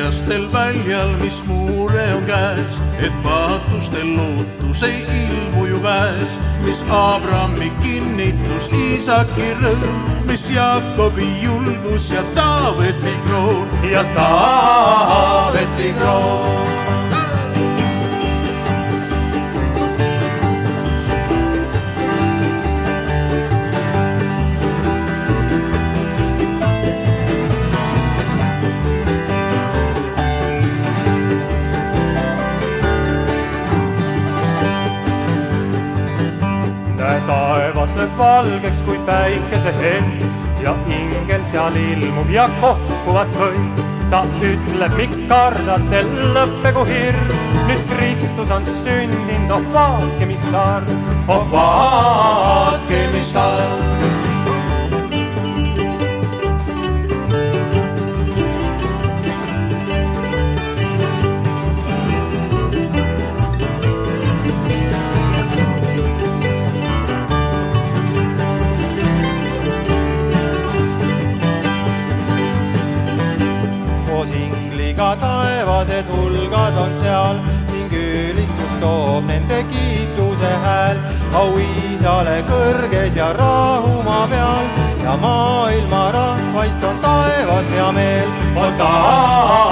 veljastel väljal, mis muure on käes, et patustel lootus ei ilmu ju käes, mis Abrami kinnitus, Iisaki rõõm, mis Jaakobi julgus ja Taaveti kroon. Ja Taaveti kroon. Taevas lööb valgeks kui päikese hend ja ingel seal ilmub ja kohkuvad kõik. Ta ütleb, miks kardate, lõppegu hirm. Nüüd Kristus on sündinud, oh vaatke, mis arm. Oh vaatke, mis arm. Ingliga taevased hulgad on seal ning ülistus toob nende kiituse hääl. Au Iisale kõrges ja rahumaa peal ja maailma rahvaist on taevas hea meel. On taevas